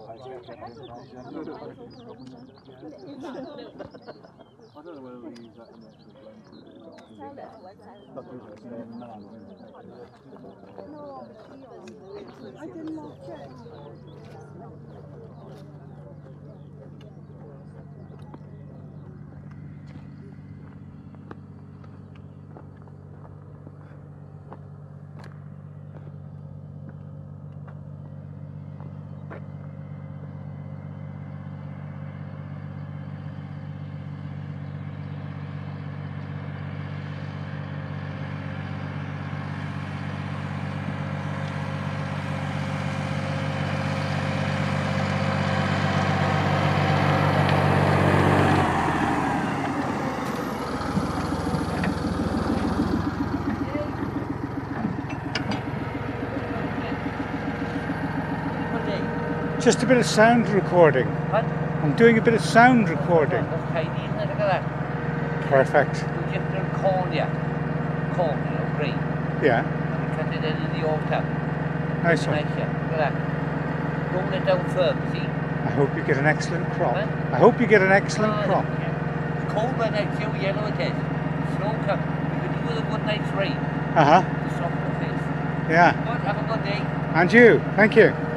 I don't know whether we use that in the actual blend. I didn't know yet. Just a bit of sound recording. What? I'm doing a bit of sound recording. That's tidy, isn't it? Look at that. Perfect. We just done cornea. Corn, you know, green. Yeah. And we cut it in the altar. Nice one. Nice, yeah. Look at that. Rolling it down firm, see? I hope you get an excellent crop. Huh? I hope you get an excellent crop. Yeah. It's cold right now, see how yellow it is. Snow come. We could do with a good night's rain. Uh-huh. To soften the face. Yeah. Good, have a good day. And you. Thank you.